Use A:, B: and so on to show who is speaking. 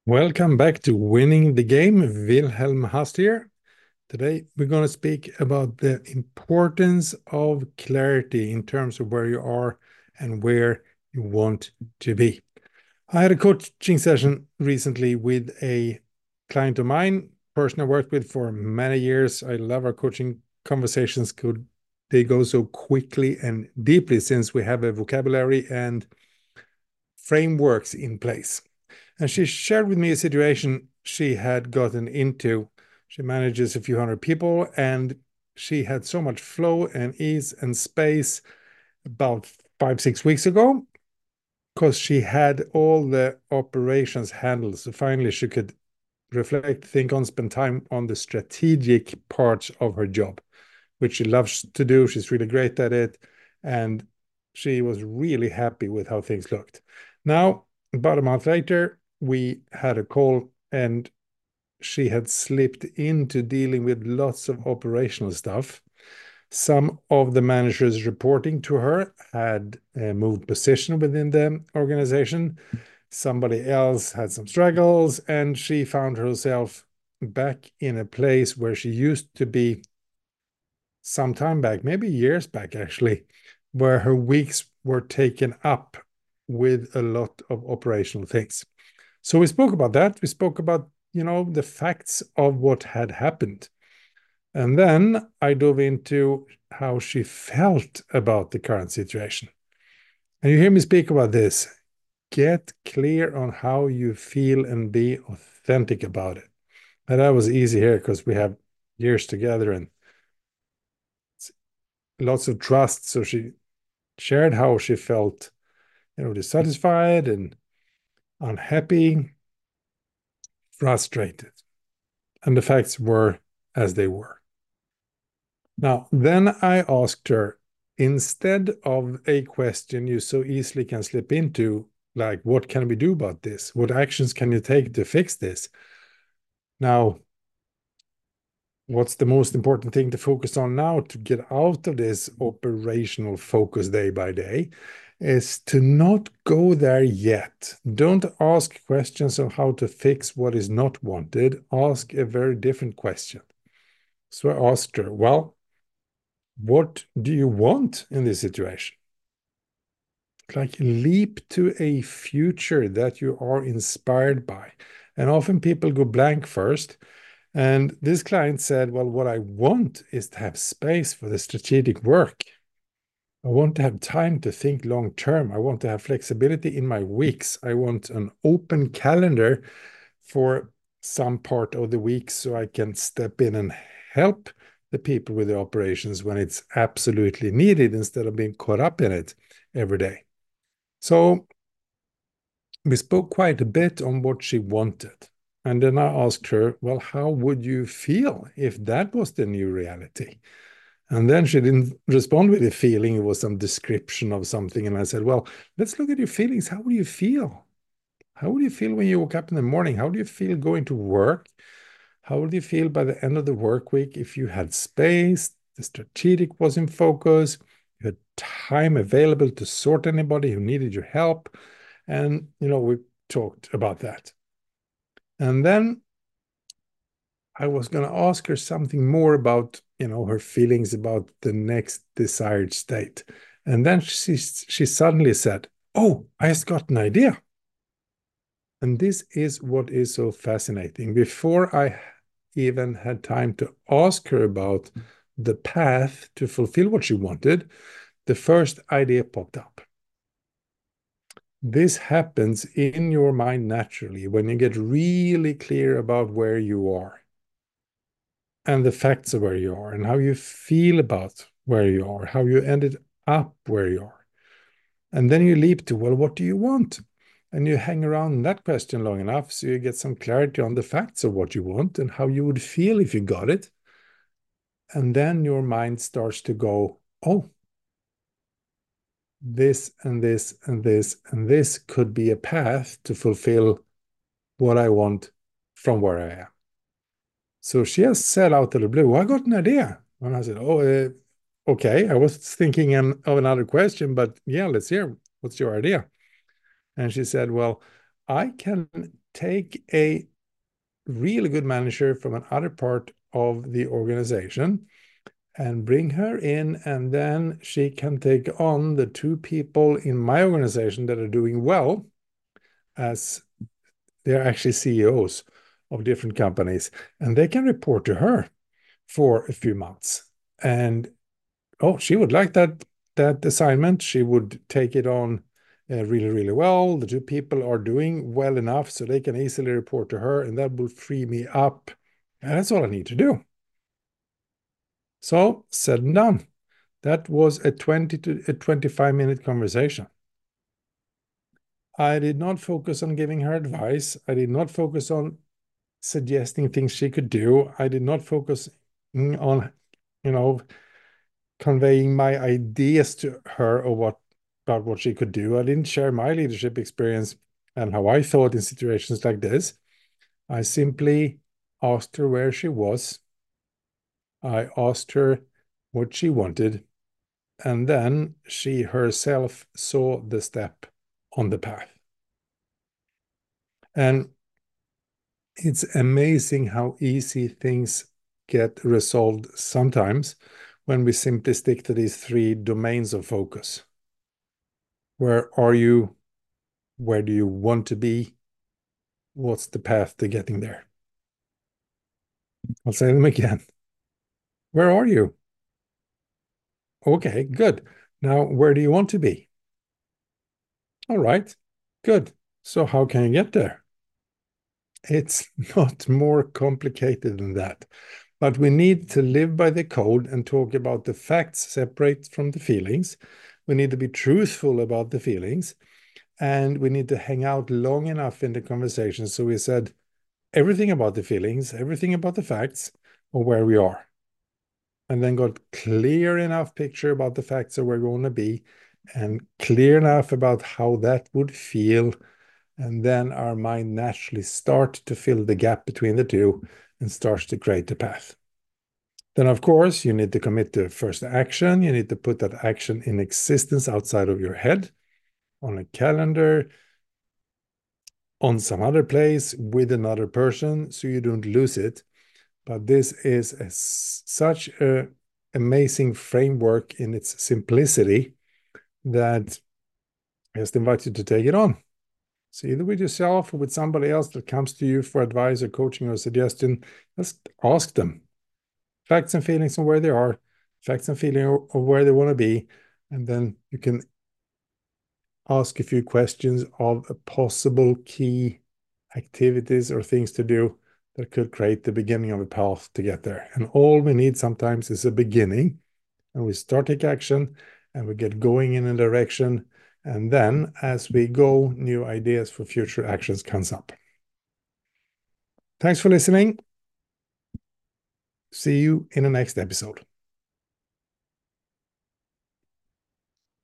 A: Welcome back to Winning the Game. Wilhelm Hast here. Today, we're going to speak about the importance of clarity in terms of where you are and where you want to be. I had a coaching session recently with a client of mine, person I worked with for many years. I love our coaching conversations. They go so quickly and deeply since we have a vocabulary and frameworks in place. And she shared with me a situation she had gotten into. She manages a few hundred people, and she had so much flow and ease and space about 5, 6 weeks ago because she had all the operations handled. So finally, she could reflect, think on, spend time on the strategic parts of her job, which she loves to do. She's really great at it. And she was really happy with how things looked. Now, about a month later, we had a call and she had slipped into dealing with lots of operational stuff. Some of the managers reporting to her had moved position within the organization. Somebody else had some struggles, and she found herself back in a place where she used to be some time back, maybe years back actually, where her weeks were taken up with a lot of operational things. So we spoke about that. We spoke about, the facts of what had happened. And then I dove into how she felt about the current situation. And you hear me speak about this. Get clear on how you feel and be authentic about it. And that was easy here because we have years together and lots of trust. So she shared how she felt, dissatisfied and unhappy, frustrated. And the facts were as they were. Now, then I asked her, instead of a question you so easily can slip into, like, what can we do about this? What actions can you take to fix this? Now, what's the most important thing to focus on now to get out of this operational focus day by day is to not go there yet. Don't ask questions on how to fix what is not wanted. Ask a very different question. So I asked her, well, what do you want in this situation? Like leap to a future that you are inspired by. And often people go blank first. And this client said, well, what I want is to have space for the strategic work. I want to have time to think long term. I want to have flexibility in my weeks. I want an open calendar for some part of the week so I can step in and help the people with the operations when it's absolutely needed instead of being caught up in it every day. So we spoke quite a bit on what she wanted. And then I asked her, well, how would you feel if that was the new reality? And then she didn't respond with a feeling. It was some description of something. And I said, well, let's look at your feelings. How do you feel? How would you feel when you woke up in the morning? How do you feel going to work? How would you feel by the end of the work week if you had space, the strategic was in focus, you had time available to sort anybody who needed your help? And, we talked about that. And then I was going to ask her something more about, her feelings about the next desired state. And then she suddenly said, oh, I just got an idea. And this is what is so fascinating. Before I even had time to ask her about the path to fulfill what she wanted, the first idea popped up. This happens in your mind naturally when you get really clear about where you are and the facts of where you are and how you feel about where you are, how you ended up where you are. And then you leap to, well, what do you want? And you hang around that question long enough so you get some clarity on the facts of what you want and how you would feel if you got it. And then your mind starts to go, oh, this and this and this and this could be a path to fulfill what I want from where I am. So she has said out of the blue, I got an idea. And I said, oh, okay. I was thinking of another question, but yeah, let's hear. What's your idea? And she said, well, I can take a really good manager from another part of the organization and bring her in, and then she can take on the two people in my organization that are doing well, as they're actually CEOs of different companies, and they can report to her for a few months. And she would like that assignment. She would take it on really, really well. The two people are doing well enough so they can easily report to her, and that will free me up. And that's all I need to do. So, said and done. That was a 20 to a 25-minute conversation. I did not focus on giving her advice. I did not focus on suggesting things she could do. I did not focus on, conveying my ideas to her about what she could do. I didn't share my leadership experience and how I thought in situations like this. I simply asked her where she was. I asked her what she wanted, and then she herself saw the step on the path. And it's amazing how easy things get resolved sometimes when we simply stick to these three domains of focus. Where are you? Where do you want to be? What's the path to getting there? I'll say them again. Where are you? Okay, good. Now, where do you want to be? All right, good. So how can you get there? It's not more complicated than that. But we need to live by the code and talk about the facts separate from the feelings. We need to be truthful about the feelings. And we need to hang out long enough in the conversation. So we said everything about the feelings, everything about the facts, or where we are. And then got clear enough picture about the facts of where we want to be, and clear enough about how that would feel. And then our mind naturally starts to fill the gap between the two and starts to create the path. Then, of course, you need to commit to first action. You need to put that action in existence outside of your head, on a calendar, on some other place, with another person, so you don't lose it. But this is such an amazing framework in its simplicity that I just invite you to take it on. So either with yourself or with somebody else that comes to you for advice or coaching or suggestion, just ask them. Facts and feelings on where they are, facts and feelings of where they want to be, and then you can ask a few questions of possible key activities or things to do that could create the beginning of a path to get there. And all we need sometimes is a beginning, and we start take action and we get going in a direction. And then as we go, new ideas for future actions comes up. Thanks for listening. See you in the next episode.